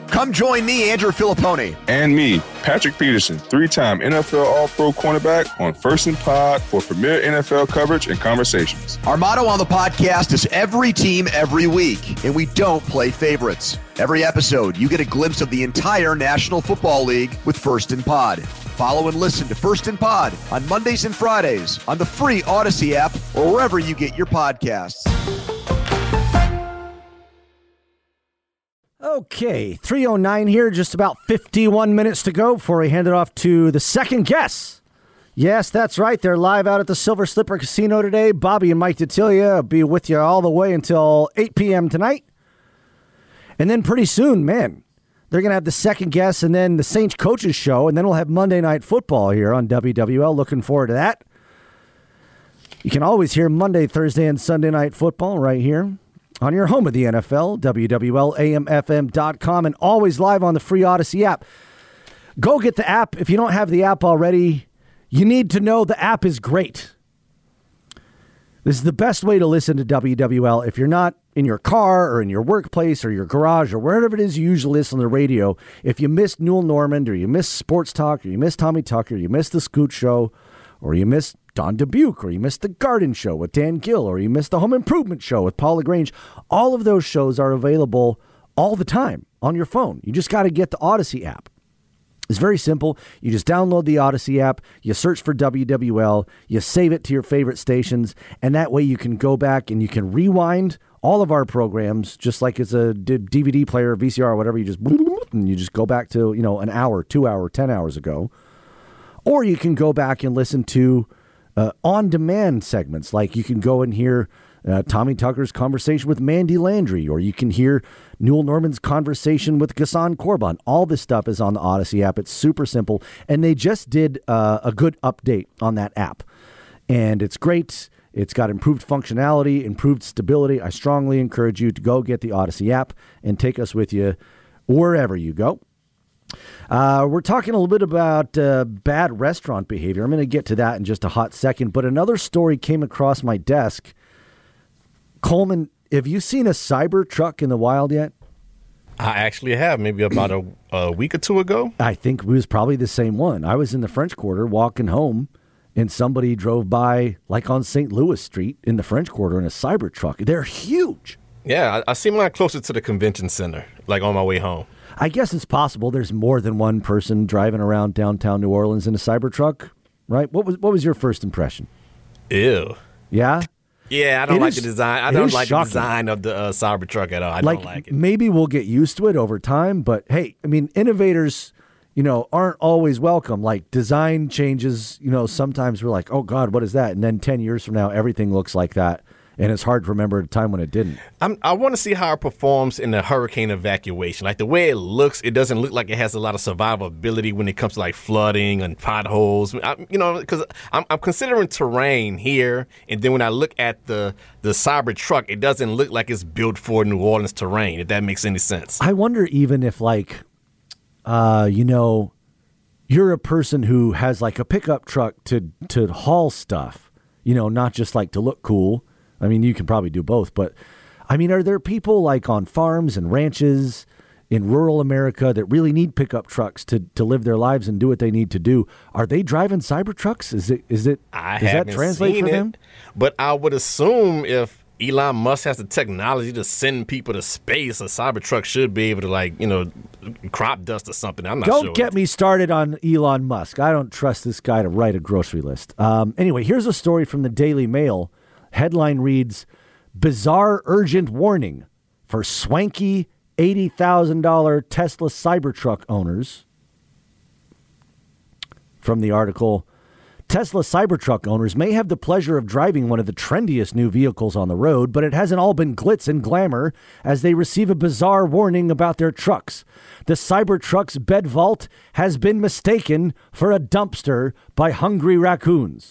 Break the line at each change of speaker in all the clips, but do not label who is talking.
Come join me, Andrew Filipponi.
And me, Patrick Peterson, 3-time NFL All-Pro cornerback on First and Pod for premier NFL coverage and conversations.
Our motto on the podcast is every team, every week, and we don't play favorites. Every episode, you get a glimpse of the entire National Football League with First and Pod. Follow and listen to First and Pod on Mondays and Fridays on the free Odyssey app or wherever you get your podcasts.
Okay, 3:09 here, just about 51 minutes to go before we hand it off to the second guest. Yes, that's right. They're live out at the Silver Slipper Casino today. Bobby and Mike Detillier will be with you all the way until 8 p.m. tonight. And then pretty soon, man, they're going to have the second guest and then the Saints Coaches Show, and then we'll have Monday Night Football here on WWL. Looking forward to that. You can always hear Monday, Thursday, and Sunday Night Football right here on your home of the NFL, WWLAMFM.com, and always live on the free Odyssey app. Go get the app. If you don't have the app already, you need to know the app is great. This is the best way to listen to WWL. If you're not in your car or in your workplace or your garage or wherever it is you usually listen to the radio, if you missed Newell Normand or you missed Sports Talk or you missed Tommy Tucker, you missed The Scoot Show, or you missed Don Dubuque, or you missed The Garden Show with Dan Gill, or you missed The Home Improvement Show with Paul LaGrange, all of those shows are available all the time on your phone. You just got to get the Odyssey app. It's very simple. You just download the Odyssey app, you search for WWL, you save it to your favorite stations, and that way you can go back and you can rewind all of our programs, just like it's a DVD player, VCR, whatever. You just go back to, an hour, 2 hour, 10 hours ago. Or you can go back and listen to on-demand segments, like you can go and hear Tommy Tucker's conversation with Mandy Landry, or you can hear Newell Normand's conversation with Ghassan Korban. All this stuff is on the Odyssey app. It's super simple, and they just did a good update on that app, and it's great. It's got improved functionality, improved stability. I strongly encourage you to go get the Odyssey app and take us with you wherever you go. We're talking a little bit about bad restaurant behavior. I'm going to get to that in just a hot second. But another story came across my desk. Coleman, have you seen a Cybertruck in the wild yet?
I actually have, maybe about a week or two ago.
I think it was probably the same one. I was in the French Quarter walking home, and somebody drove by, like on St. Louis Street in the French Quarter, in a Cybertruck. They're huge.
Yeah, I see mine closer to the convention center, like on my way home.
I guess it's possible there's more than one person driving around downtown New Orleans in a Cybertruck, right? What was your first impression?
Ew.
Yeah?
Yeah, I don't like the design. I don't like the design of the Cybertruck at all. I don't like it.
Maybe we'll get used to it over time, but hey, I mean, innovators, aren't always welcome. Like design changes, sometimes we're like, oh God, what is that? And then 10 years from now, everything looks like that. And it's hard to remember a time when it didn't.
I want to see how it performs in the hurricane evacuation. Like the way it looks, it doesn't look like it has a lot of survivability when it comes to like flooding and potholes. Because I'm considering terrain here, and then when I look at the Cybertruck, it doesn't look like it's built for New Orleans terrain. If that makes any sense.
I wonder even if you're a person who has like a pickup truck to haul stuff. Not just like to look cool. I mean, you can probably do both, but I mean, are there people like on farms and ranches in rural America that really need pickup trucks to live their lives and do what they need to do? Are they driving Cybertrucks? Does that translate for them?
But I would assume if Elon Musk has the technology to send people to space, a Cybertruck should be able to crop dust or something. I'm not sure.
Don't get me started on Elon Musk. I don't trust this guy to write a grocery list. Anyway, here's a story from the Daily Mail. Headline reads, bizarre urgent warning for swanky $80,000 Tesla Cybertruck owners. From the article, Tesla Cybertruck owners may have the pleasure of driving one of the trendiest new vehicles on the road, but it hasn't all been glitz and glamour as they receive a bizarre warning about their trucks. The Cybertruck's bed vault has been mistaken for a dumpster by hungry raccoons.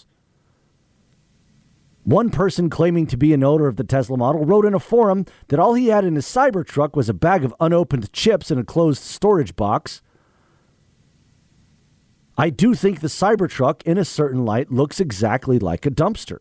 One person claiming to be an owner of the Tesla model wrote in a forum that all he had in his Cybertruck was a bag of unopened chips in a closed storage box. I do think the Cybertruck, in a certain light, looks exactly like a dumpster.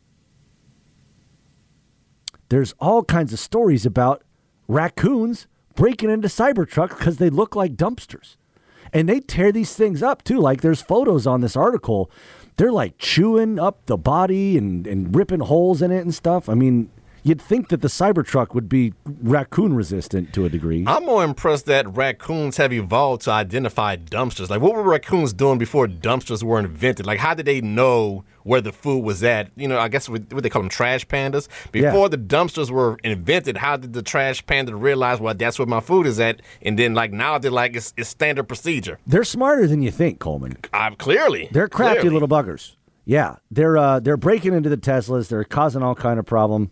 There's all kinds of stories about raccoons breaking into Cybertrucks because they look like dumpsters. And they tear these things up, too. Like, there's photos on this article. They're, like, chewing up the body and ripping holes in it and stuff. I mean, you'd think that the Cybertruck would be raccoon-resistant to a degree.
I'm more impressed that raccoons have evolved to identify dumpsters. Like, what were raccoons doing before dumpsters were invented? Like, how did they know where the food was at? You know, I guess what they call them, trash pandas. Before the dumpsters were invented, how did the trash panda realize, well, that's where my food is at? And then, like, now they're like, it's standard procedure.
They're smarter than you think, Coleman.
Clearly.
They're crafty little buggers. Yeah, they're breaking into the Teslas. They're causing all kind of problem.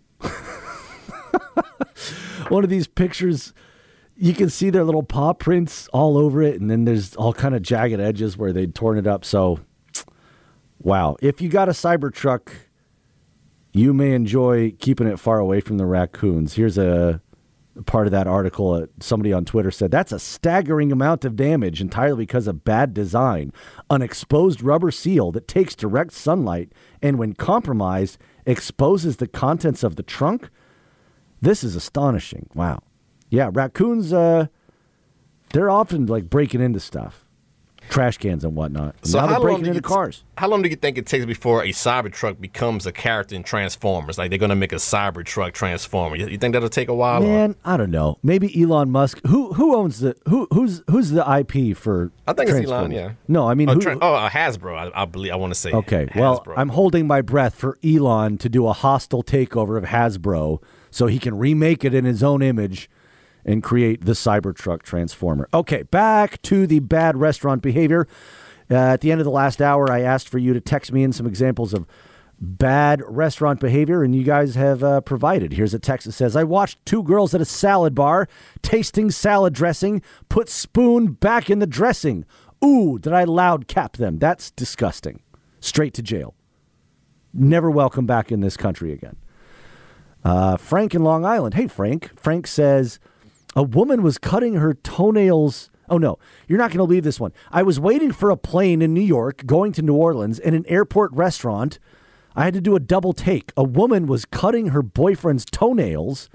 One of these pictures, you can see their little paw prints all over it, and then there's all kind of jagged edges where they'd torn it up. So, wow. If you got a Cybertruck, you may enjoy keeping it far away from the raccoons. Here's a part of that article. Somebody on Twitter said, that's a staggering amount of damage entirely because of bad design. An exposed rubber seal that takes direct sunlight and when compromised, exposes the contents of the trunk. This is astonishing. Wow. Yeah, raccoons, they're often like breaking into stuff. Trash cans and whatnot.
So
now they're breaking into cars.
How long do you think it takes before a Cybertruck becomes a character in Transformers? Like, they're going to make a Cybertruck Transformer. You think that'll take a while?
Man, I don't know. Maybe Elon Musk. Who owns the who's the IP for?
I think it's Elon. Yeah.
No, I mean
Hasbro. I believe. I want to say.
Okay.
Hasbro.
Well, I'm holding my breath for Elon to do a hostile takeover of Hasbro so he can remake it in his own image and create the Cybertruck Transformer. Okay, back to the bad restaurant behavior. At the end of the last hour, I asked for you to text me in some examples of bad restaurant behavior, and you guys have provided. Here's a text that says, I watched two girls at a salad bar tasting salad dressing, put spoon back in the dressing. Ooh, did I loud cap them? That's disgusting. Straight to jail. Never welcome back in this country again. Frank in Long Island. Hey, Frank. Frank says, a woman was cutting her toenails. Oh, no, you're not going to believe this one. I was waiting for a plane in New York going to New Orleans in an airport restaurant. I had to do a double take. A woman was cutting her boyfriend's toenails.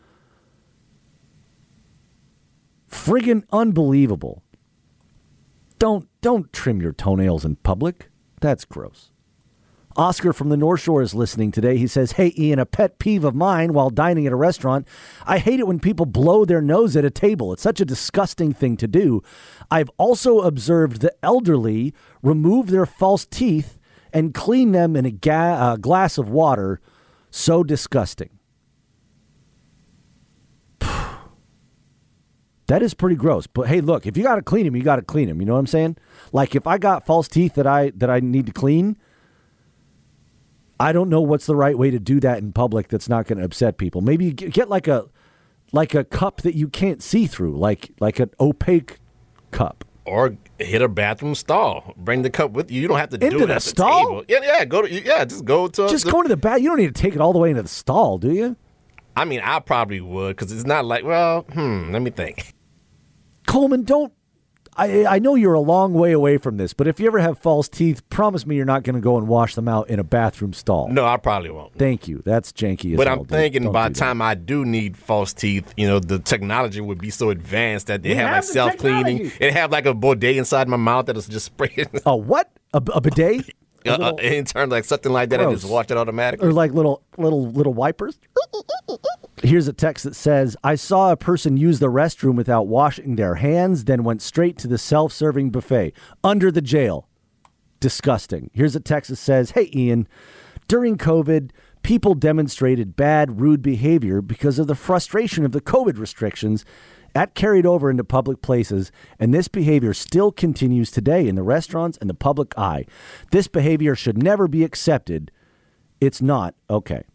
Friggin' unbelievable. Don't trim your toenails in public. That's gross. Oscar from the North Shore is listening today. He says, hey, Ian, a pet peeve of mine while dining at a restaurant. I hate it when people blow their nose at a table. It's such a disgusting thing to do. I've also observed the elderly remove their false teeth and clean them in a glass of water. So disgusting. That is pretty gross. But hey, look, if you got to clean them, you got to clean them. You know what I'm saying? Like if I got false teeth that I need to clean, I don't know what's the right way to do that in public that's not going to upset people. Maybe you get like a cup that you can't see through, like an opaque cup.
Or hit a bathroom stall. Bring the cup with you. You don't have to do it
into the
at
stall.
The table. Yeah. Just go to.
Go into the bath. You don't need to take it all the way into the stall, do you?
I mean, I probably would because it's not like. Well, let me think.
Coleman, don't. I know you're a long way away from this, but if you ever have false teeth, promise me you're not going to go and wash them out in a bathroom stall.
No, I probably won't.
Thank you. That's janky as
But
hell,
I'm thinking
don't
by the time I do need false teeth, the technology would be so advanced that they have like self-cleaning. It have like a bidet inside my mouth that is just spraying.
A what? A bidet?
In terms like something like that, I just wash it automatically.
Or like little wipers? Here's a text that says, I saw a person use the restroom without washing their hands, then went straight to the self-serving buffet. Under the jail. Disgusting. Here's a text that says, hey, Ian, during COVID, people demonstrated bad, rude behavior because of the frustration of the COVID restrictions. That carried over into public places, and this behavior still continues today in the restaurants and the public eye. This behavior should never be accepted. It's not okay.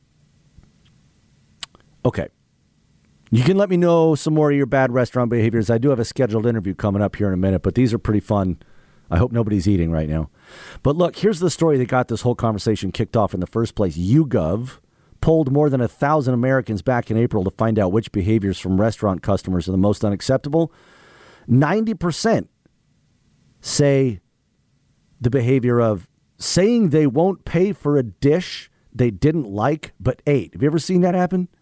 Okay. You can let me know some more of your bad restaurant behaviors. I do have a scheduled interview coming up here in a minute, but these are pretty fun. I hope nobody's eating right now. But look, here's the story that got this whole conversation kicked off in the first place. YouGov polled more than 1,000 Americans back in April to find out which behaviors from restaurant customers are the most unacceptable. 90% say the behavior of saying they won't pay for a dish they didn't like but ate. Have you ever seen that happen?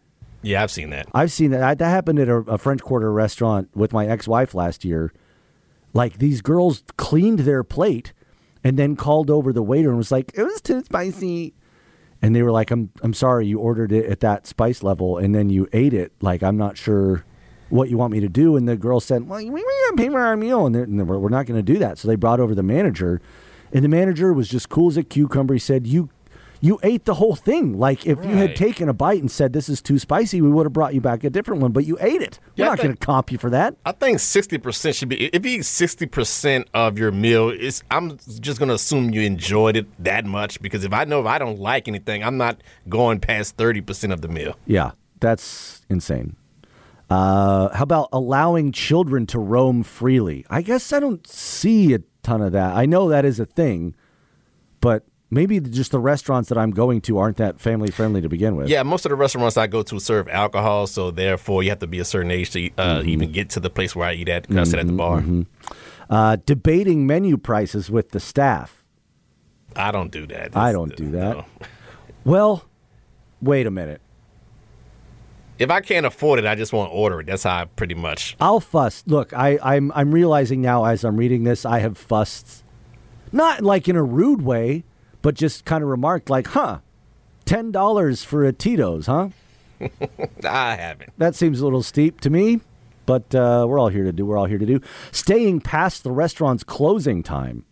Yeah, I've seen that.
I've seen that. That happened at a French Quarter restaurant with my ex-wife last year. Like, these girls cleaned their plate and then called over the waiter and was like, it was too spicy. And they were like, I'm sorry, you ordered it at that spice level and then you ate it. Like, I'm not sure what you want me to do. And the girl said, well, we got to pay for our meal. And we're not going to do that. So they brought over the manager. And the manager was just cool as a cucumber. He said, you ate the whole thing. Like, if you had taken a bite and said, this is too spicy, we would have brought you back a different one. But you ate it. We're not going to comp you for that.
I think 60% should be, if you eat 60% of your meal, I'm just going to assume you enjoyed it that much. Because if I don't like anything, I'm not going past 30% of the meal.
Yeah, that's insane. How about allowing children to roam freely? I guess I don't see a ton of that. I know that is a thing, but maybe just the restaurants that I'm going to aren't that family friendly to begin with.
Yeah, most of the restaurants I go to serve alcohol, so therefore you have to be a certain age to even get to the place where I eat at. I sit at the bar.
Debating menu prices with the staff.
I don't do that.
I don't do that.
No.
Well, wait a minute.
If I can't afford it, I just won't order it. That's how I pretty much.
I'll fuss. Look, I'm realizing now as I'm reading this, I have fussed, not like in a rude way, but just kind of remarked like, $10 for a Tito's, huh?
I haven't.
That seems a little steep to me, but we're all here to do. Staying past the restaurant's closing time.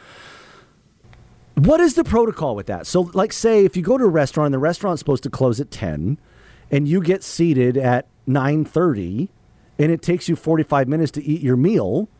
What is the protocol with that? So, like, say if you go to a restaurant and the restaurant's supposed to close at 10, and you get seated at 9:30, and it takes you 45 minutes to eat your meal,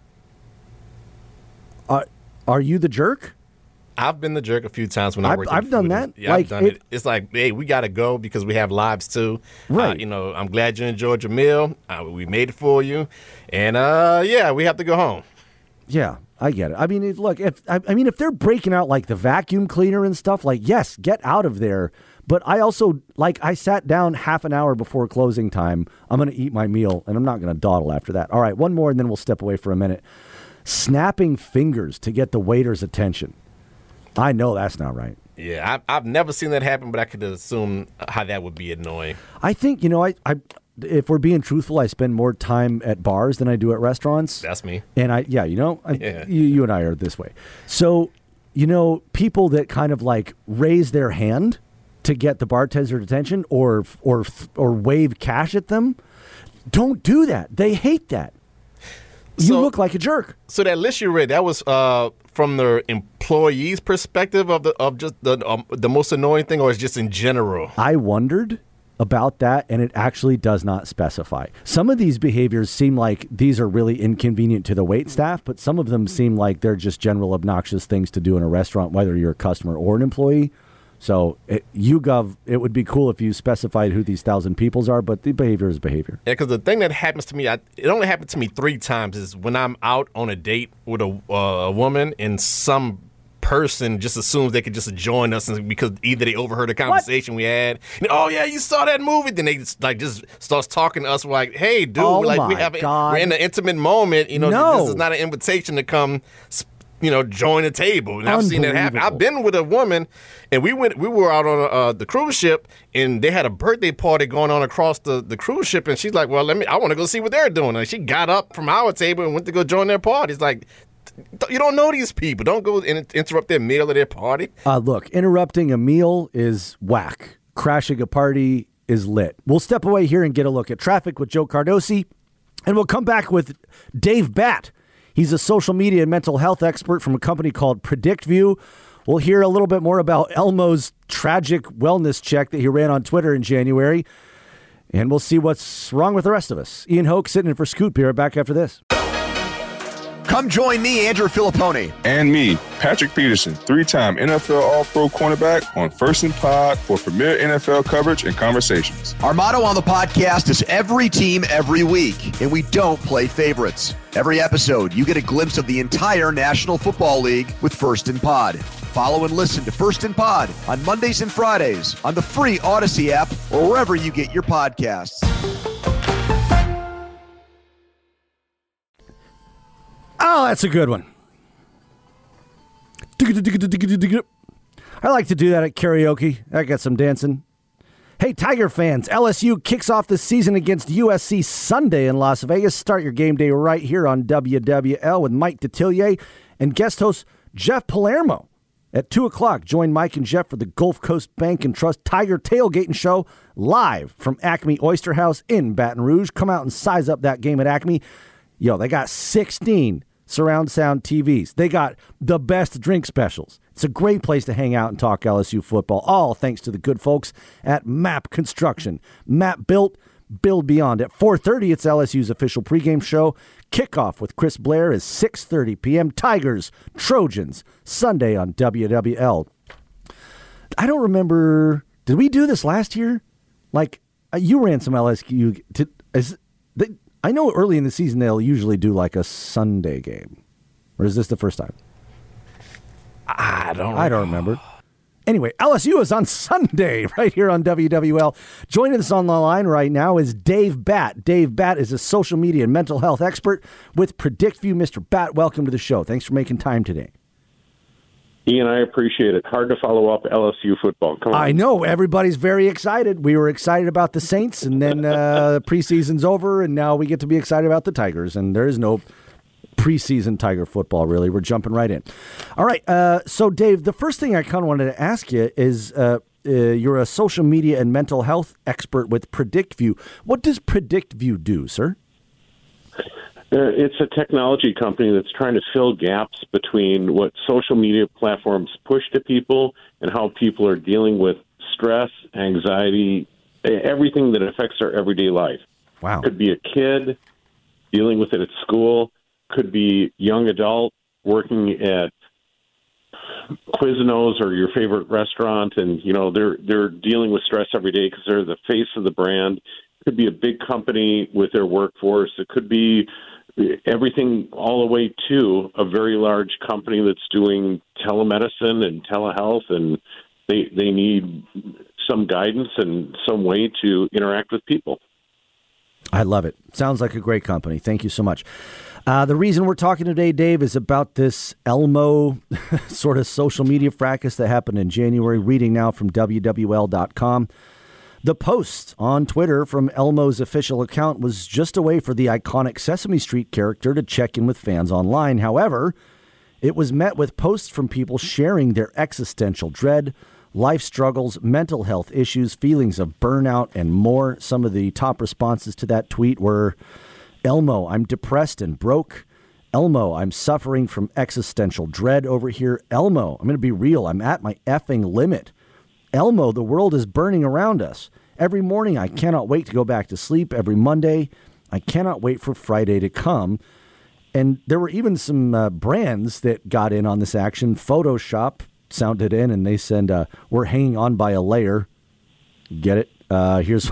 are you the jerk?
I've been the jerk a few times when I worked.
I've done that.
Yeah, I've done it. It's like, hey, we got to go because we have lives too.
Right.
I'm glad you enjoyed your meal. We made it for you, and we have to go home.
Yeah, I get it. I mean, if they're breaking out like the vacuum cleaner and stuff, like, yes, get out of there. But I also, I sat down half an hour before closing time. I'm going to eat my meal, and I'm not going to dawdle after that. All right, one more, and then we'll step away for a minute. Snapping fingers to get the waiter's attention. I know that's not right.
Yeah, I've never seen that happen, but I could assume how that would be annoying.
I think, if we're being truthful, I spend more time at bars than I do at restaurants.
That's me.
And you and I are this way. So, people that kind of raise their hand to get the bartender's attention or wave cash at them, don't do that. They hate that. You look like a jerk.
So that list you read, that was from the employee's perspective of just the most annoying thing, or is just in general?
I wondered about that, and it actually does not specify. Some of these behaviors seem like these are really inconvenient to the wait staff, but some of them seem like they're just general obnoxious things to do in a restaurant, whether you're a customer or an employee. So, YouGov, it would be cool if you specified who these 1,000 peoples are, but the behavior is behavior.
Yeah, because the thing that happens to me, it only happened to me 3 times, is when I'm out on a date with a woman and some person just assumes they could just join us because either they overheard a conversation we had. And, oh, yeah, you saw that movie. Then they just starts talking to us like, hey, dude, we're in an intimate moment.
No.
This is not an invitation to come join a table. And I've seen that happen. I've been with a woman, and we were out on the cruise ship, and they had a birthday party going on across the cruise ship, and she's like, well, I want to go see what they're doing. And she got up from our table and went to go join their party. It's like, you don't know these people. Don't go and interrupt their meal or their party.
Look, interrupting a meal is whack. Crashing a party is lit. We'll step away here and get a look at traffic with Joe Cardosi, and we'll come back with Dave Batt. He's a social media and mental health expert from a company called PredictView. We'll hear a little bit more about Elmo's tragic wellness check that he ran on Twitter in January. And we'll see what's wrong with the rest of us. Ian Hoke sitting in for Scoot. Be right back after this.
Come join me, Andrew Filippone.
And me, Patrick Peterson, 3-time NFL All-Pro cornerback on First and Pod for premier NFL coverage and conversations.
Our motto on the podcast is every team, every week, and we don't play favorites. Every episode, you get a glimpse of the entire National Football League with First and Pod. Follow and listen to First and Pod on Mondays and Fridays on the free Odyssey app or wherever you get your podcasts.
Oh, that's a good one. I like to do that at karaoke. I got some dancing. Hey, Tiger fans, LSU kicks off the season against USC Sunday in Las Vegas. Start your game day right here on WWL with Mike Detillier and guest host Jeff Palermo. At 2 o'clock, join Mike and Jeff for the Gulf Coast Bank and Trust Tiger Tailgating Show live from Acme Oyster House in Baton Rouge. Come out and size up that game at Acme. Yo, they got 16 surround sound TVs. They got the best drink specials. It's a great place to hang out and talk LSU football, all thanks to the good folks at MAP Construction. MAP built, build beyond. At 4:30, it's LSU's official pregame show. Kickoff with Chris Blair is 6:30 p.m. Tigers, Trojans, Sunday on WWL. I don't remember. Did we do this last year? Like, you ran some LSU. I know early in the season they'll usually do like a Sunday game. Or is this the first time? I don't remember. Anyway, LSU is on Sunday right here on WWL. Joining us on the line right now is Dave Batt. Dave Batt is a social media and mental health expert with PredictView. Mr. Batt, welcome to the show. Thanks for making time today.
Ian, I appreciate it. Hard to follow up LSU football. Come on.
I know. Everybody's very excited. We were excited about the Saints, and then the preseason's over, and now we get to be excited about the Tigers, and there is no preseason Tiger football, really. We're jumping right in. All right. So, Dave, the first thing I kind of wanted to ask you is you're a social media and mental health expert with PredictView. What does PredictView do, sir?
It's a technology company that's trying to fill gaps between what social media platforms push to people and how people are dealing with stress, anxiety, everything that affects our everyday life.
Wow.
Could be a kid dealing with it at school. Could be young adult working at Quiznos or your favorite restaurant, and they're dealing with stress every day because they're the face of the brand. It could be a big company with their workforce. It could be everything all the way to a very large company that's doing telemedicine and telehealth, and they need some guidance and some way to interact with people.
I love it. Sounds like a great company. Thank you so much. The reason we're talking today, Dave, is about this Elmo sort of social media fracas that happened in January. Reading now from WWL.com. The post on Twitter from Elmo's official account was just a way for the iconic Sesame Street character to check in with fans online. However, it was met with posts from people sharing their existential dread, life struggles, mental health issues, feelings of burnout, and more. Some of the top responses to that tweet were, Elmo, I'm depressed and broke. Elmo, I'm suffering from existential dread over here. Elmo, I'm going to be real. I'm at my effing limit. Elmo, the world is burning around us. Every morning, I cannot wait to go back to sleep. Every Monday, I cannot wait for Friday to come. And there were even some brands that got in on this action. Photoshop sounded in, and they said, we're hanging on by a layer. Get it? Here's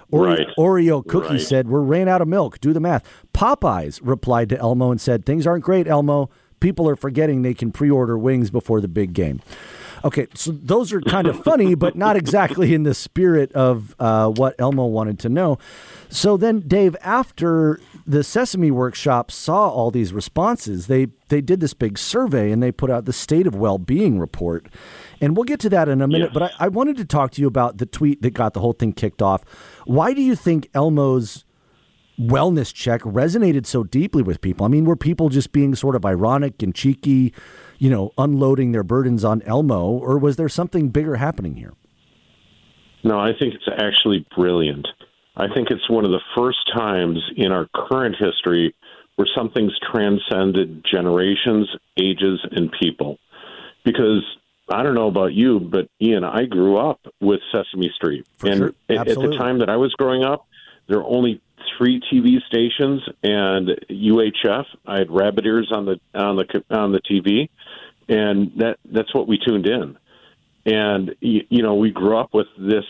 Oreo Cookie said, we're ran out of milk. Do the math. Popeyes replied to Elmo and said, things aren't great, Elmo. People are forgetting they can pre-order wings before the big game. Okay, so those are kind of funny, but not exactly in the spirit of what Elmo wanted to know. So then, Dave, after the Sesame Workshop saw all these responses, they did this big survey, and they put out the State of Well-Being report. And we'll get to that in a minute, but I wanted to talk to you about the tweet that got the whole thing kicked off. Why do you think Elmo's wellness check resonated so deeply with people? I mean, were people just being sort of ironic and cheeky, unloading their burdens on Elmo, or was there something bigger happening here?
No, I think it's actually brilliant. I think it's one of the first times in our current history where something's transcended generations, ages, and people. Because I don't know about you, but Ian, I grew up with Sesame Street.
Sure.
At the time that I was growing up, there were only 3 TV stations and UHF. I had rabbit ears on the TV, and that's what we tuned in. And we grew up with this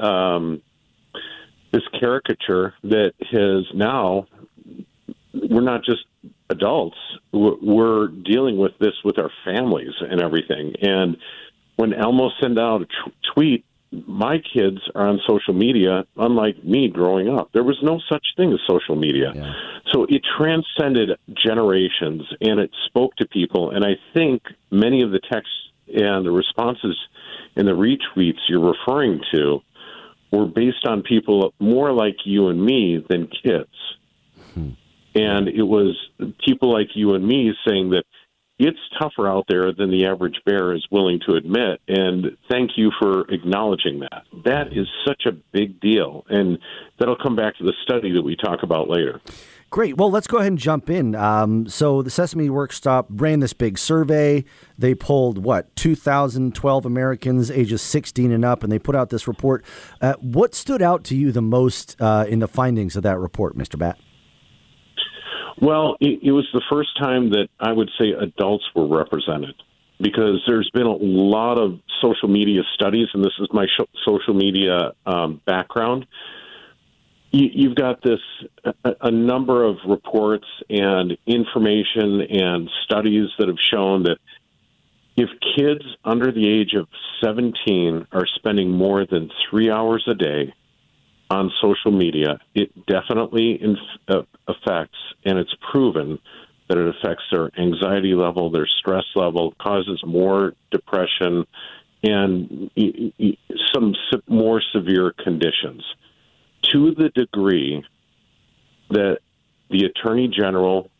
this caricature that has now, we're not just adults, we're dealing with this with our families and everything. And when Elmo sent out a tweet, my kids are on social media, unlike me growing up. There was no such thing as social media. Yeah. So it transcended generations, and it spoke to people. And I think many of the texts and the responses and the retweets you're referring to were based on people more like you and me than kids. And it was people like you and me saying that it's tougher out there than the average bear is willing to admit. And thank you for acknowledging that. That is such a big deal. And that'll come back to the study that we talk about later.
Great. Well, let's go ahead and jump in. So the Sesame Workshop ran this big survey. They polled, 2,012 Americans ages 16 and up, and they put out this report. What stood out to you the most in the findings of that report, Mr. Batt?
Well, it was the first time that I would say adults were represented, because there's been a lot of social media studies, and this is my social media background. You've got a number of reports and information and studies that have shown that if kids under the age of 17 are spending more than 3 hours a day on social media, it definitely affects, and it's proven that it affects their anxiety level, their stress level, causes more depression, and some more severe conditions. To the degree that the Attorney General,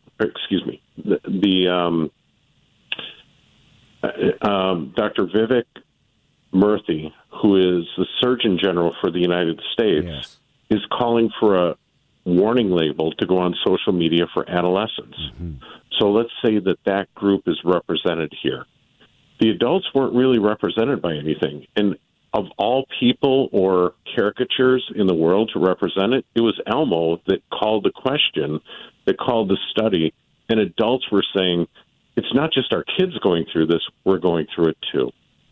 Dr. Vivek Murthy, who is the Surgeon General for the United States,
Yes.
is calling for a warning label to go on social media for adolescents. Mm-hmm. So let's say that group is represented here. The adults weren't really represented by anything. And of all people or caricatures in the world to represent it, it was Elmo that called the question, that called the study, and adults were saying, it's not just our kids going through this, we're going through it too.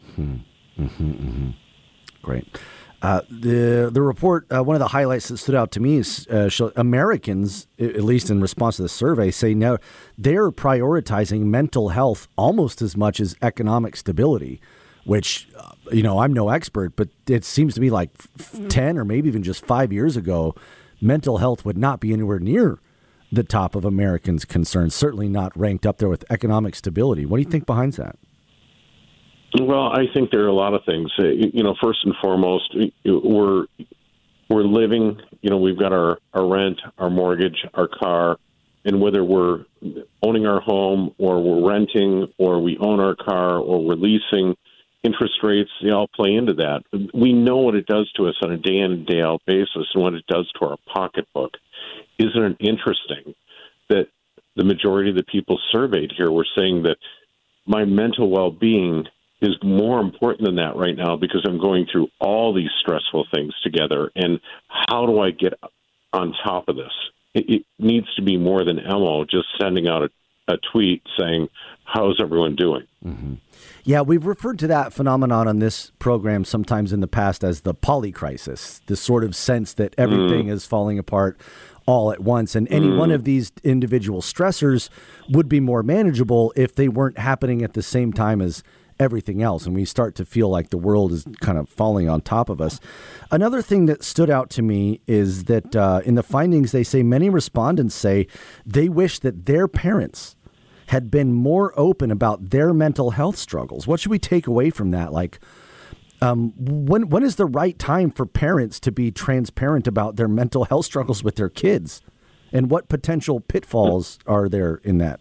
Great. The report, one of the highlights that stood out to me is Americans, at least in response to the survey, say now they're prioritizing mental health almost as much as economic stability, which, I'm no expert, but it seems to me like 10 or maybe even just 5 years ago, mental health would not be anywhere near the top of Americans' concerns, certainly not ranked up there with economic stability. What do you think behind that?
Well, I think there are a lot of things. First and foremost, we're living, we've got our rent, our mortgage, our car, and whether we're owning our home or we're renting or we own our car or we're leasing, interest rates, they all play into that. We know what it does to us on a day in and day out basis and what it does to our pocketbook. Isn't it interesting that the majority of the people surveyed here were saying that my mental well-being is more important than that right now because I'm going through all these stressful things together, and how do I get on top of this? It needs to be more than Elmo just sending out a tweet saying, how's everyone doing?
Mm-hmm. Yeah, we've referred to that phenomenon on this program sometimes in the past as the polycrisis, this sort of sense that everything is falling apart all at once. And any one of these individual stressors would be more manageable if they weren't happening at the same time as everything else. And we start to feel like the world is kind of falling on top of us. Another thing that stood out to me is that in the findings, they say many respondents say they wish that their parents had been more open about their mental health struggles. What should we take away from that? Like, when is the right time for parents to be transparent about their mental health struggles with their kids? And what potential pitfalls are there in that?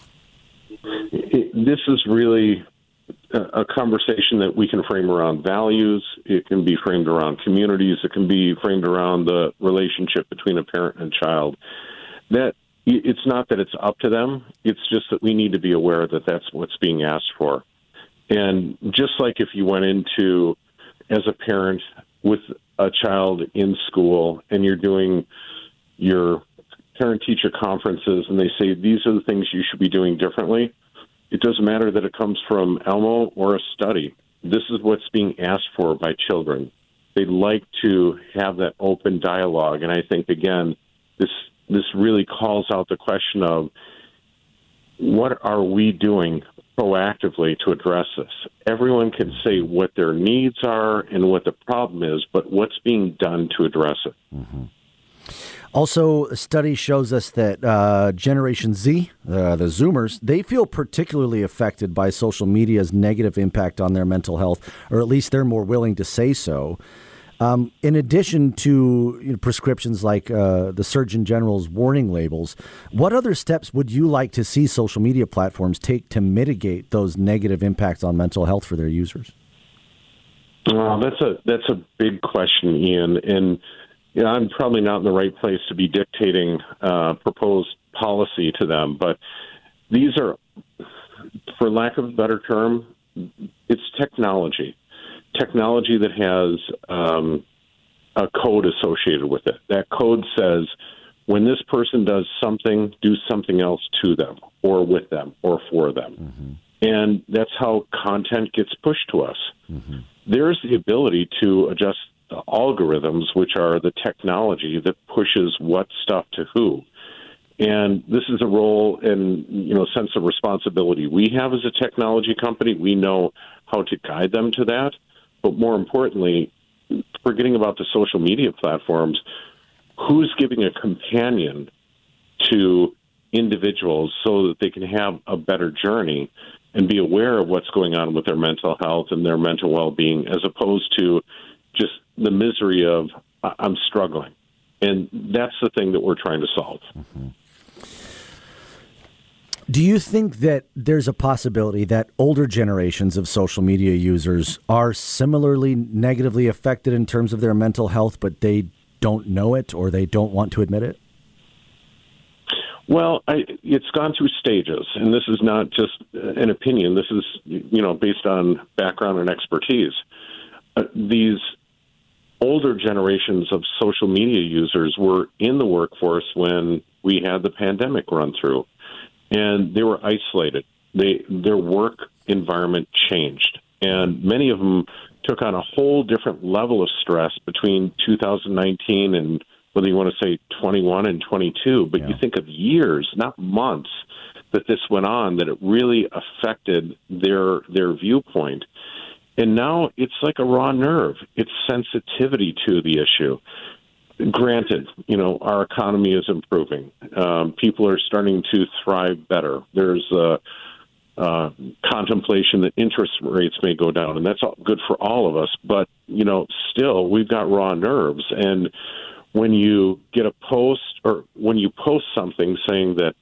This is really a conversation that we can frame around values. It can be framed around communities. It can be framed around the relationship between a parent and child. That it's not that it's up to them. It's just that we need to be aware that that's what's being asked for. And just like if you went into, as a parent, with a child in school and you're doing your parent-teacher conferences and they say, these are the things you should be doing differently, it doesn't matter that it comes from Elmo or a study. This is what's being asked for by children. They like to have that open dialogue. And I think, again, this really calls out the question of what are we doing proactively to address this? Everyone can say what their needs are and what the problem is, but what's being done to address it?
Mm-hmm. Also, a study shows us that Generation Z, the Zoomers, they feel particularly affected by social media's negative impact on their mental health, or at least they're more willing to say so. In addition to prescriptions like the Surgeon General's warning labels, what other steps would you like to see social media platforms take to mitigate those negative impacts on mental health for their users?
That's a big question, Ian, and I'm probably not in the right place to be dictating proposed policy to them, but these are, for lack of a better term, it's technology that has a code associated with it. That code says when this person does something, do something else to them or with them or for them. Mm-hmm. And that's how content gets pushed to us. Mm-hmm. There's the ability to adjust the algorithms, which are the technology that pushes what stuff to who. And this is a role and sense of responsibility we have as a technology company. We know how to guide them to that. But more importantly, forgetting about the social media platforms, who's giving a companion to individuals so that they can have a better journey and be aware of what's going on with their mental health and their mental well-being, as opposed to just the misery of, I'm struggling. And that's the thing that we're trying to solve.
Mm-hmm. Do you think that there's a possibility that older generations of social media users are similarly negatively affected in terms of their mental health, but they don't know it or they don't want to admit it?
Well, it's gone through stages, and this is not just an opinion. This is, based on background and expertise. These older generations of social media users were in the workforce when we had the pandemic run through. And they were isolated. Their work environment changed. And many of them took on a whole different level of stress between 2019 and whether you want to say 21 and 22. But you think of years, not months, that this went on, that it really affected their viewpoint. And now it's like a raw nerve. It's sensitivity to the issue. Granted, our economy is improving. People are starting to thrive better. There's contemplation that interest rates may go down, and that's all good for all of us. But, still, we've got raw nerves. And when you get a post or when you post something saying that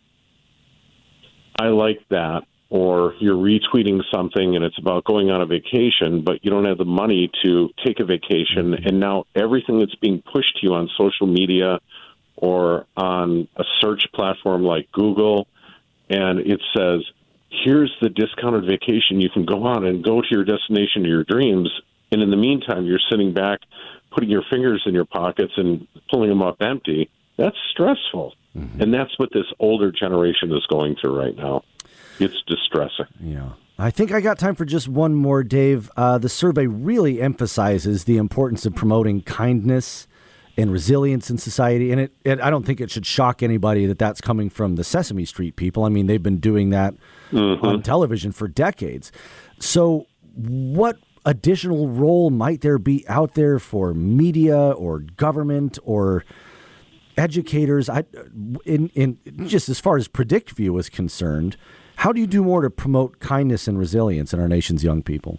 I like that, or you're retweeting something and it's about going on a vacation, but you don't have the money to take a vacation, and now everything that's being pushed to you on social media or on a search platform like Google, and it says, here's the discounted vacation you can go on and go to your destination of your dreams, and in the meantime, you're sitting back, putting your fingers in your pockets and pulling them up empty. That's stressful. Mm-hmm. And that's what this older generation is going through right now. It's distressing.
Yeah. I think I got time for just one more, Dave. The survey really emphasizes the importance of promoting kindness and resilience in society. And I don't think it should shock anybody that that's coming from the Sesame Street people. I mean, they've been doing that on television for decades. So what additional role might there be out there for media or government or educators? In just as far as PredictView is concerned, how do you do more to promote kindness and resilience in our nation's young people?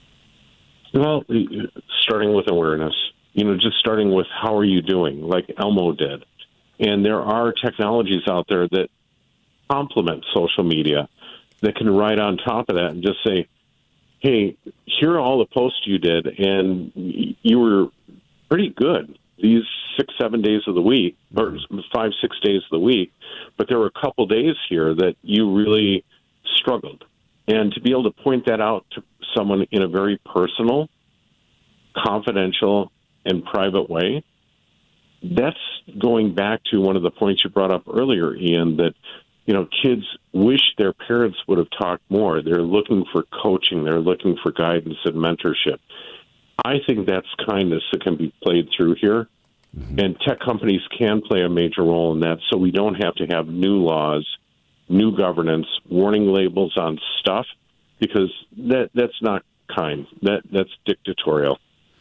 Well, starting with awareness, just starting with how are you doing, like Elmo did. And there are technologies out there that complement social media that can ride on top of that and just say, hey, here are all the posts you did, and you were pretty good these 6-7 days of the week, or 5-6 days of the week, but there were a couple days here that you really struggled. And to be able to point that out to someone in a very personal, confidential, and private way, that's going back to one of the points you brought up earlier, Ian, that kids wish their parents would have talked more. They're looking for coaching. They're looking for guidance and mentorship. I think that's kindness that can be played through here. Mm-hmm. And tech companies can play a major role in that, so we don't have to have new laws, new governance, warning labels on stuff, because that's not kind. That's dictatorial.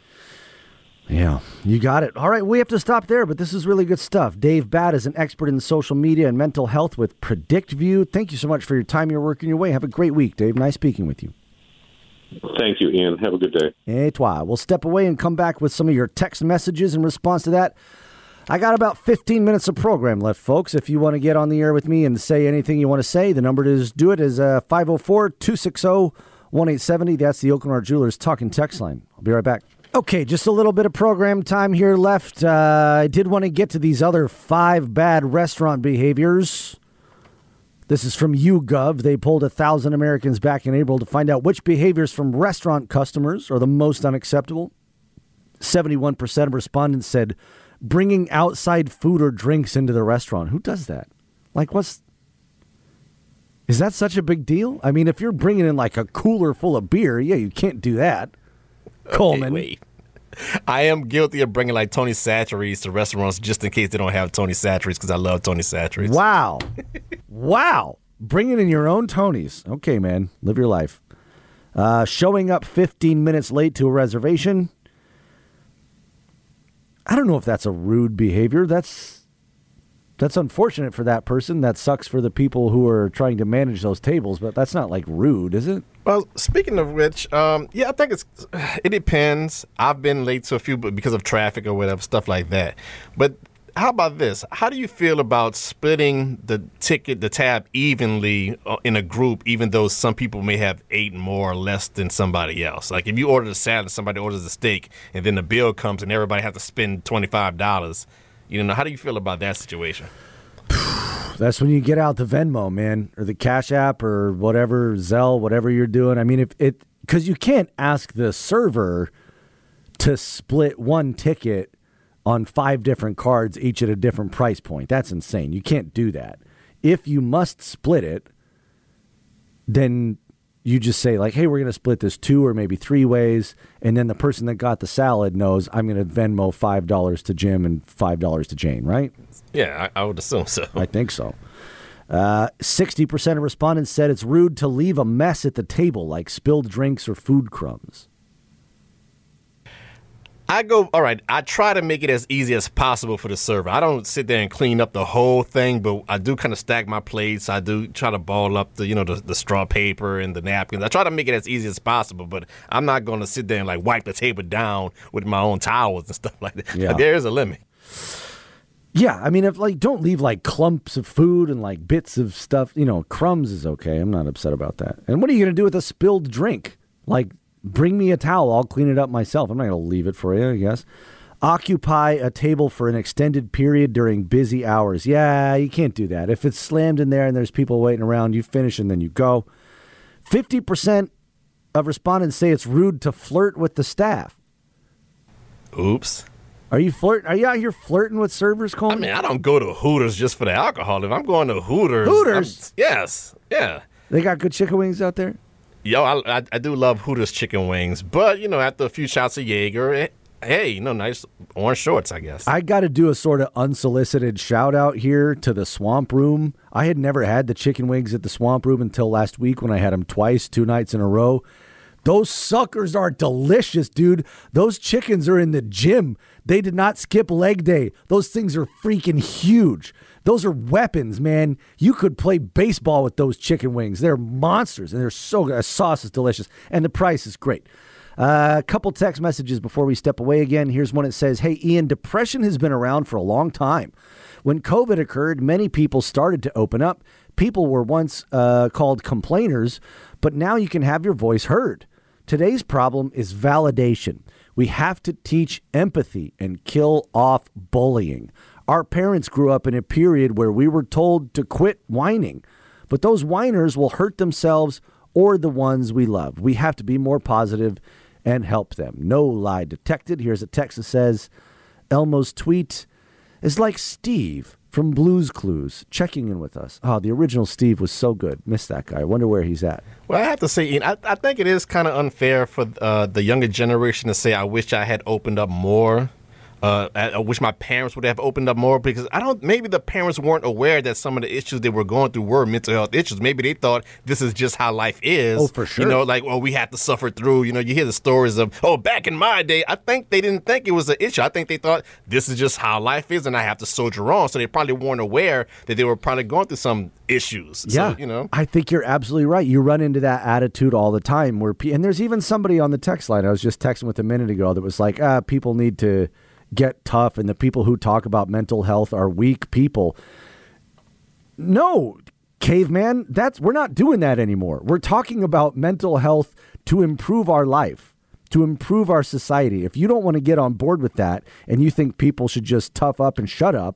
Yeah, you got it. All right, we have to stop there, but this is really good stuff. Dave Batt is an expert in social media and mental health with PredictView. Thank you so much for your time, your work, and your way. Have a great week, Dave. Nice speaking with you.
Thank you, Ian. Have a good day.
Et toi. We'll step away and come back with some of your text messages in response to that. I got about 15 minutes of program left, folks. If you want to get on the air with me and say anything you want to say, the number to do it is 504-260-1870. That's the Oakenard Jewelers Talking Text line. I'll be right back. Okay, just a little bit of program time here left. I did want to get to these other 5 bad restaurant behaviors. This is from YouGov. They polled 1,000 Americans back in April to find out which behaviors from restaurant customers are the most unacceptable. 71% of respondents said bringing outside food or drinks into the restaurant. Who does that? Like, is that such a big deal? I mean, if you're bringing in like a cooler full of beer, yeah, you can't do that. Coleman.
Wait. I am guilty of bringing like Tony Chachere's to restaurants just in case they don't have Tony Chachere's because I love Tony Chachere's.
Wow. Wow. Bringing in your own Tonys. Okay, man. Live your life. Showing up 15 minutes late to a reservation. I don't know if that's a rude behavior. That's unfortunate for that person. That sucks for the people who are trying to manage those tables, but that's not like rude, is it?
Well, speaking of which, I think it depends. I've been late to a few because of traffic or whatever, stuff like that. But how about this? How do you feel about splitting the tab evenly in a group, even though some people may have ate more or less than somebody else? Like if you order a salad, somebody orders a steak, and then the bill comes and everybody has to spend $25. How do you feel about that situation?
That's when you get out the Venmo, man, or the Cash App or whatever, Zelle, whatever you're doing. I mean, because you can't ask the server to split one ticket on 5 different cards, each at a different price point. That's insane. You can't do that. If you must split it, then you just say like, hey, we're going to split this 2 or maybe 3 ways. And then the person that got the salad knows I'm going to Venmo $5 to Jim and $5 to Jane, right?
Yeah, I would assume so.
I think so. 60% of respondents said it's rude to leave a mess at the table, like spilled drinks or food crumbs.
All right, I try to make it as easy as possible for the server. I don't sit there and clean up the whole thing, but I do kind of stack my plates. I do try to ball up the straw paper and the napkins. I try to make it as easy as possible, but I'm not going to sit there and like wipe the table down with my own towels and stuff like that.
Yeah.
There is a limit.
Yeah, I mean, don't leave like clumps of food and like bits of stuff. Crumbs is okay. I'm not upset about that. And what are you going to do with a spilled drink? Like, bring me a towel. I'll clean it up myself. I'm not going to leave it for you, I guess. Occupy a table for an extended period during busy hours. Yeah, you can't do that. If it's slammed in there and there's people waiting around, you finish and then you go. 50% of respondents say it's rude to flirt with the staff.
Oops.
Are you out here flirting with servers, Coleman?
I mean, I don't go to Hooters just for the alcohol. If I'm going to Hooters. Yes. Yeah.
They got good chicken wings out there?
Yo, I do love Hooters chicken wings. But, after a few shots of Jaeger, hey, nice orange shorts, I guess.
I got to do a sort of unsolicited shout out here to the Swamp Room. I had never had the chicken wings at the Swamp Room until last week when I had them twice, 2 nights in a row. Those suckers are delicious, dude. Those chickens are in the gym. They did not skip leg day. Those things are freaking huge. Those are weapons, man. You could play baseball with those chicken wings. They're monsters, and they're so good. The sauce is delicious, and the price is great. A couple text messages before we step away again. Here's one that says, hey, Ian, depression has been around for a long time. When COVID occurred, many people started to open up. People were once called complainers, but now you can have your voice heard. Today's problem is validation. We have to teach empathy and kill off bullying. Our parents grew up in a period where we were told to quit whining, but those whiners will hurt themselves or the ones we love. We have to be more positive and help them. No lie detected. Here's a text that says, Elmo's tweet is like Steve from Blue's Clues checking in with us. Oh, the original Steve was so good. Missed that guy. I wonder where he's at.
Well, I have to say, Ian, I think it is kind of unfair for the younger generation to say, I wish I had opened up more. I wish my parents would have opened up more, because maybe the parents weren't aware that some of the issues they were going through were mental health issues. Maybe they thought this is just how life is.
Oh, for sure.
We had to suffer through. You hear the stories of, back in my day. I think they didn't think it was an issue. I think they thought this is just how life is and I have to soldier on. So they probably weren't aware that they were probably going through some issues.
Yeah,
So,
I think you're absolutely right. You run into that attitude all the time and there's even somebody on the text line I was just texting with a minute ago that was like, people need to get tough, and the people who talk about mental health are weak people. No, caveman, we're not doing that anymore. We're talking about mental health to improve our life, to improve our society. If you don't want to get on board with that and you think people should just tough up and shut up,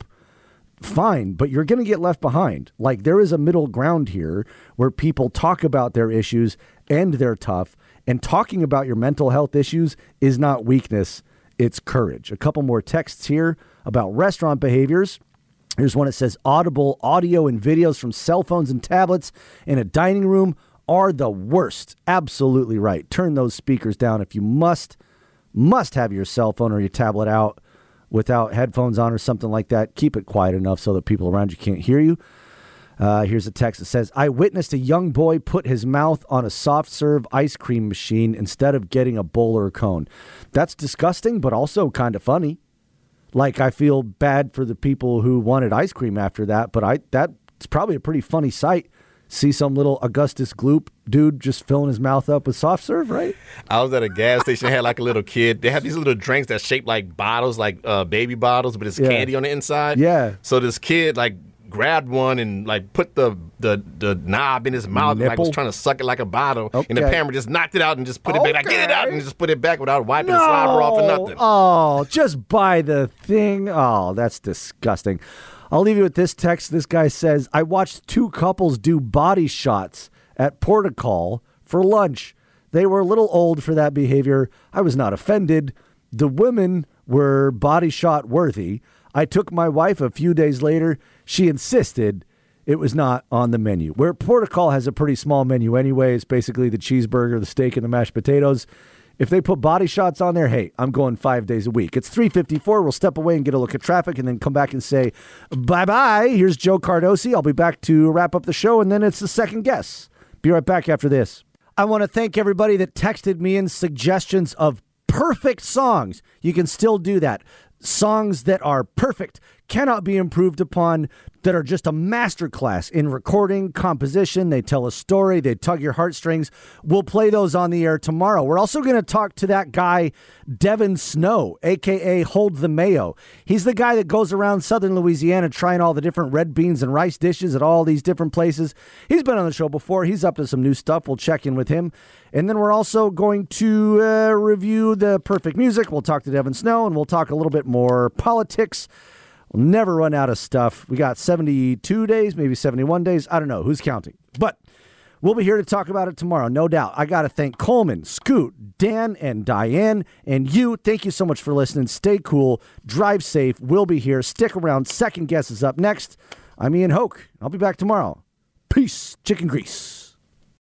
fine, but you're going to get left behind. Like, there is a middle ground here where people talk about their issues and they're tough, and talking about your mental health issues is not weakness. It's courage. A couple more texts here about restaurant behaviors. Here's one that says audible audio and videos from cell phones and tablets in a dining room are the worst. Absolutely right. Turn those speakers down. If you must have your cell phone or your tablet out without headphones on or something like that, keep it quiet enough so that people around you can't hear you. Here's a text that says, I witnessed a young boy put his mouth on a soft serve ice cream machine instead of getting a bowl or a cone. That's disgusting, but also kind of funny. Like, I feel bad for the people who wanted ice cream after that, but that's probably a pretty funny sight. See some little Augustus Gloop dude just filling his mouth up with soft serve, right?
I was at a gas station, had like a little kid. They have these little drinks that shaped like bottles, like baby bottles, but it's candy on the inside.
Yeah.
So this kid grabbed one and put the knob in his mouth,
Nipple?
was trying to suck it like a bottle.
Okay.
And the parent just knocked it out and just put it back. Like, get it out, and just put it back without wiping the slobber off or nothing.
Oh, just buy the thing. Oh, that's disgusting. I'll leave you with this text. This guy says, I watched two couples do body shots at Portugal for lunch. They were a little old for that behavior. I was not offended. The women were body shot worthy. I took my wife a few days later. She insisted it was not on the menu. Where Portugal has a pretty small menu anyway. It's basically the cheeseburger, the steak, and the mashed potatoes. If they put body shots on there, hey, I'm going 5 days a week. It's 3:54. We'll step away and get a look at traffic and then come back and say bye-bye. Here's Joe Cardosi. I'll be back to wrap up the show, and then it's the second guess. Be right back after this. I want to thank everybody that texted me in suggestions of perfect songs. You can still do that. Songs that are perfect, cannot be improved upon, that are just a masterclass in recording, composition. They tell a story. They tug your heartstrings. We'll play those on the air tomorrow. We're also going to talk to that guy, Devin Snow, a.k.a. Hold the Mayo. He's the guy that goes around southern Louisiana trying all the different red beans and rice dishes at all these different places. He's been on the show before. He's up to some new stuff. We'll check in with him. And then we're also going to review the perfect music. We'll talk to Devin Snow, and we'll talk a little bit more politics. We'll never run out of stuff. We got 72 days, maybe 71 days. I don't know. Who's counting? But we'll be here to talk about it tomorrow, no doubt. I got to thank Coleman, Scoot, Dan, and Diane, and you. Thank you so much for listening. Stay cool. Drive safe. We'll be here. Stick around. Second Guess is up next. I'm Ian Hoke. I'll be back tomorrow. Peace. Chicken grease.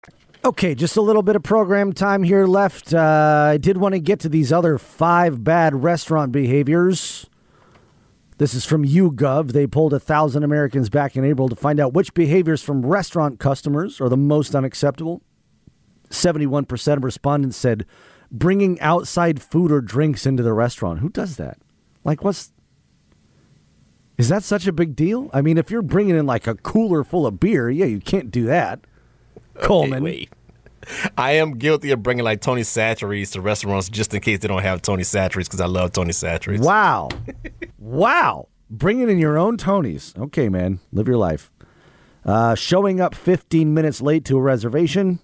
Okay, just a little bit of program time here left. I did want to get to these other 5 bad restaurant behaviors. This is from YouGov. They polled 1,000 Americans back in April to find out which behaviors from restaurant customers are the most unacceptable. 71% of respondents said bringing outside food or drinks into the restaurant. Who does that? Is that such a big deal? I mean, if you're bringing in like a cooler full of beer, yeah, you can't do that. Coleman.
Wait. I am guilty of bringing like Tony Chachere's to restaurants just in case they don't have Tony Chachere's, because I love Tony Chachere's.
Wow. Wow. Bringing in your own Tonys. Okay, man. Live your life. Showing up 15 minutes late to a reservation.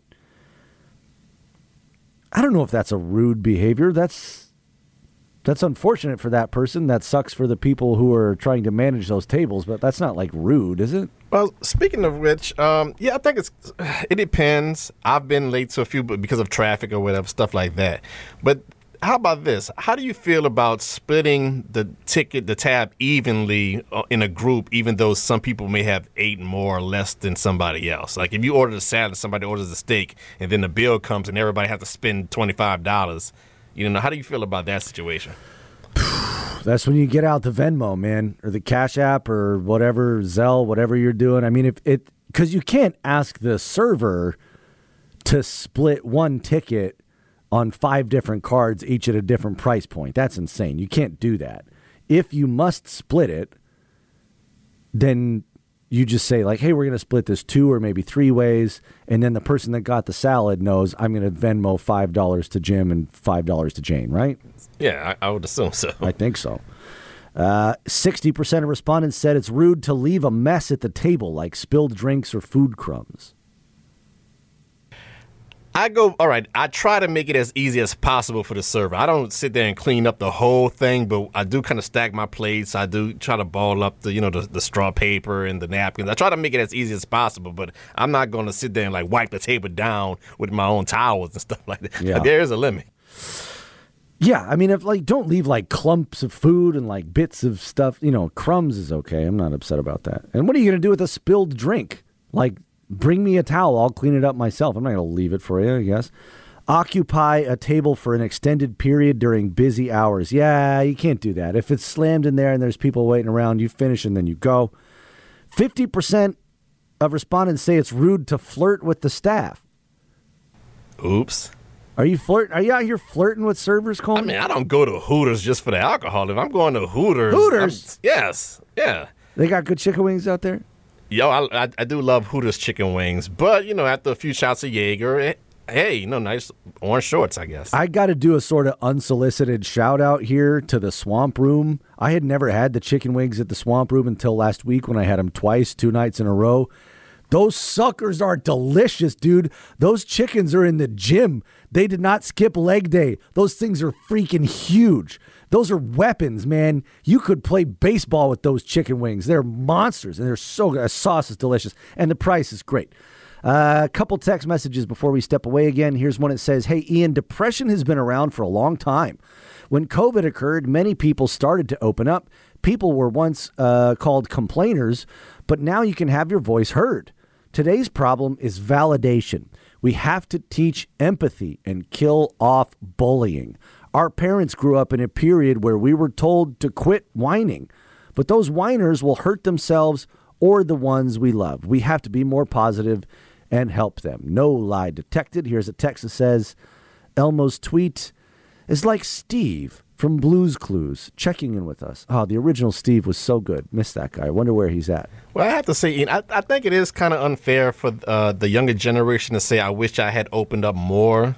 I don't know if that's a rude behavior. That's unfortunate for that person. That sucks for the people who are trying to manage those tables, but that's not like rude, is it?
Well, speaking of which, yeah, I think it depends. I've been late to a few because of traffic or whatever, stuff like that. But how about this? How do you feel about splitting the tab evenly in a group, even though some people may have ate more or less than somebody else? Like if you order a salad, somebody orders a steak, and then the bill comes and everybody has to spend $25. You know, how do you feel about that situation?
That's when you get out the Venmo, man, or the Cash App or whatever, Zelle, whatever you're doing. I mean, because you can't ask the server to split one ticket on 5 different cards, each at a different price point. That's insane. You can't do that. If you must split it, then you just say, like, hey, we're going to split this 2 or maybe 3 ways, and then the person that got the salad knows I'm going to Venmo $5 to Jim and $5 to Jane, right?
Yeah, I would assume so.
I think so. 60% of respondents said it's rude to leave a mess at the table, like spilled drinks or food crumbs.
All right, I try to make it as easy as possible for the server. I don't sit there and clean up the whole thing, but I do kind of stack my plates. I do try to ball up the straw paper and the napkins. I try to make it as easy as possible, but I'm not going to sit there and like wipe the table down with my own towels and stuff like that.
Yeah.
There is a limit.
Yeah, I mean, don't leave like clumps of food and like bits of stuff. Crumbs is okay. I'm not upset about that. And what are you going to do with a spilled drink? Like, bring me a towel. I'll clean it up myself. I'm not going to leave it for you, I guess. Occupy a table for an extended period during busy hours. Yeah, you can't do that. If it's slammed in there and there's people waiting around, you finish and then you go. 50% of respondents say it's rude to flirt with the staff.
Oops.
Are you out here flirting with servers, Coleman?
I mean, I don't go to Hooters just for the alcohol. If I'm going to Hooters. Yes. Yeah.
They got good chicken wings out there?
Yo, I do love Hooters chicken wings, but after a few shots of Jaeger, hey, nice orange shorts, I guess.
I got to do a sort of unsolicited shout out here to the Swamp Room. I had never had the chicken wings at the Swamp Room until last week when I had them twice, 2 nights in a row. Those suckers are delicious, dude. Those chickens are in the gym. They did not skip leg day. Those things are freaking huge. Those are weapons, man. You could play baseball with those chicken wings. They're monsters, and they're so good. The sauce is delicious, and the price is great. A couple text messages before we step away again. Here's one that says, hey, Ian, depression has been around for a long time. When COVID occurred, many people started to open up. People were once called complainers, but now you can have your voice heard. Today's problem is validation. We have to teach empathy and kill off bullying. Our parents grew up in a period where we were told to quit whining, but those whiners will hurt themselves or the ones we love. We have to be more positive and help them. No lie detected. Here's a text that says, Elmo's tweet is like Steve from Blue's Clues checking in with us. Oh, the original Steve was so good. Missed that guy. I wonder where he's at.
Well, I have to say, Ian, I think it is kind of unfair for the younger generation to say, I wish I had opened up more.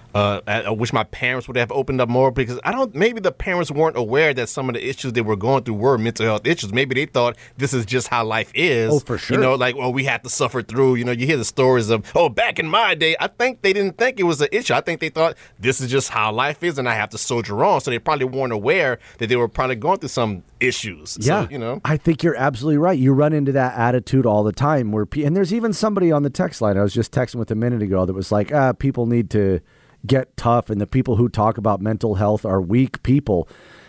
I wish my parents would have opened up more, because maybe the parents weren't aware that some of the issues they were going through were mental health issues. Maybe they thought this is just how life is.
Oh, for sure.
We had to suffer through. You hear the stories of, back in my day. I think they didn't think it was an issue. I think they thought this is just how life is and I have to soldier on. So they probably weren't aware that they were probably going through some issues.
Yeah,
So,
I think you're absolutely right. You run into that attitude all the time and there's even somebody on the text line I was just texting with a minute ago that was like, people need to get tough, and the people who talk about mental health are weak people.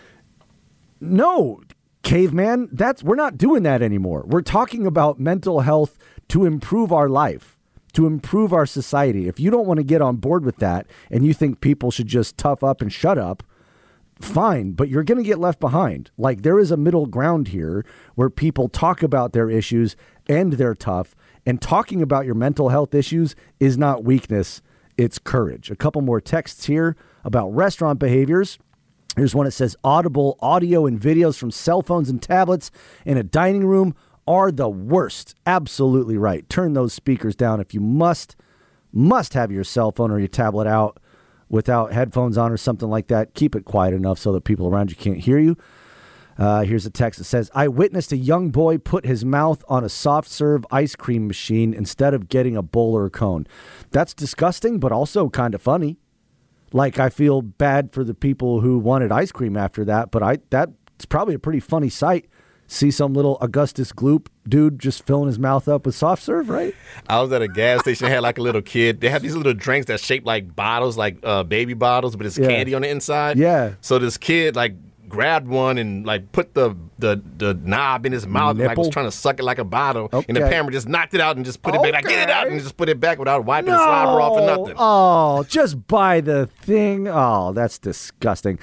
No, caveman, we're not doing that anymore. We're talking about mental health to improve our life, to improve our society. If you don't want to get on board with that and you think people should just tough up and shut up, fine, but you're going to get left behind. Like, there is a middle ground here where people talk about their issues and they're tough, and talking about your mental health issues is not weakness. It's courage. A couple more texts here about restaurant behaviors. Here's one that says audible audio and videos from cell phones and tablets in a dining room are the worst. Absolutely right. Turn those speakers down. If you must have your cell phone or your tablet out without headphones on or something like that, keep it quiet enough so that people around you can't hear you. Here's a text that says, I witnessed a young boy put his mouth on a soft serve ice cream machine instead of getting a bowl or a cone. That's disgusting, but also kind of funny. Like, I feel bad for the people who wanted ice cream after that, but that's probably a pretty funny sight. See some little Augustus Gloop dude just filling his mouth up with soft serve, right?
I was at a gas station, had like a little kid. They had these little drinks that shaped like bottles, like baby bottles, but it's candy on the inside.
Yeah.
So this kid grabbed one and put the knob in his mouth and was trying to suck it like a bottle. Okay. And the parent just knocked it out and just put it back. Get it out and just put it back without wiping the slobber off or nothing.
Oh, just buy the thing. Oh, that's disgusting.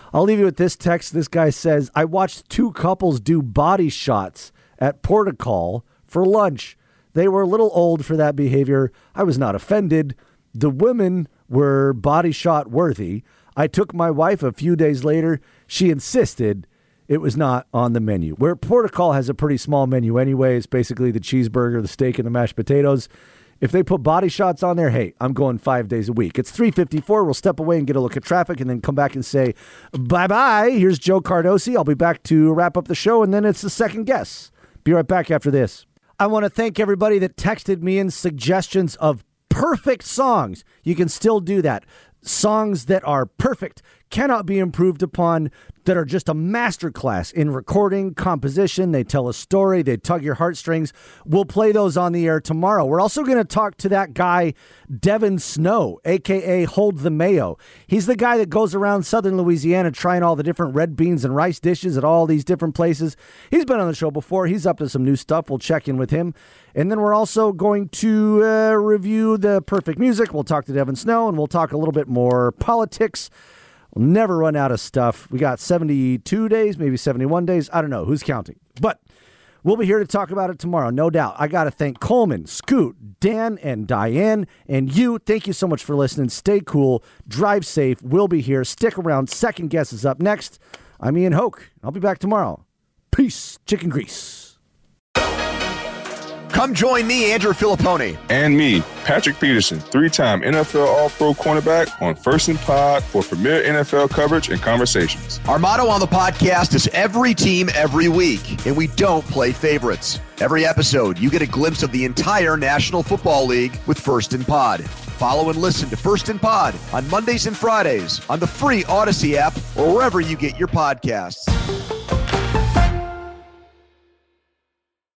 I'll leave you with this text. This guy says, I watched two couples do body shots at Portugal for lunch. They were a little old for that behavior. I was not offended. The women were body shot worthy. I took my wife a few days later. She insisted it was not on the menu. Where Portugal has a pretty small menu anyway. It's basically the cheeseburger, the steak, and the mashed potatoes. If they put body shots on there, hey, I'm going 5 days a week. It's 3:54. We'll step away and get a look at traffic and then come back and say bye-bye. Here's Joe Cardosi. I'll be back to wrap up the show, and then it's the second guess. Be right back after this. I want to thank everybody that texted me in suggestions of perfect songs. You can still do that. Songs that are perfect, cannot be improved upon, that are just a masterclass in recording, composition. They tell a story. They tug your heartstrings. We'll play those on the air tomorrow. We're also going to talk to that guy, Devin Snow, a.k.a. Hold the Mayo. He's the guy that goes around southern Louisiana trying all the different red beans and rice dishes at all these different places. He's been on the show before. He's up to some new stuff. We'll check in with him. And then we're also going to review the perfect music. We'll talk to Devin Snow, and we'll talk a little bit more politics. We'll never run out of stuff. We got 72 days, maybe 71 days. I don't know. Who's counting? But we'll be here to talk about it tomorrow, no doubt. I got to thank Coleman, Scoot, Dan, and Diane, and you. Thank you so much for listening. Stay cool. Drive safe. We'll be here. Stick around. Second guess is up next. I'm Ian Hoke. I'll be back tomorrow. Peace. Chicken grease.
Come join me, Andrew Filippone.
And me, Patrick Peterson, three-time NFL All-Pro cornerback on First and Pod for premier NFL coverage and conversations.
Our motto on the podcast is every team, every week, and we don't play favorites. Every episode, you get a glimpse of the entire National Football League with First and Pod. Follow and listen to First and Pod on Mondays and Fridays on the free Odyssey app or wherever you get your podcasts.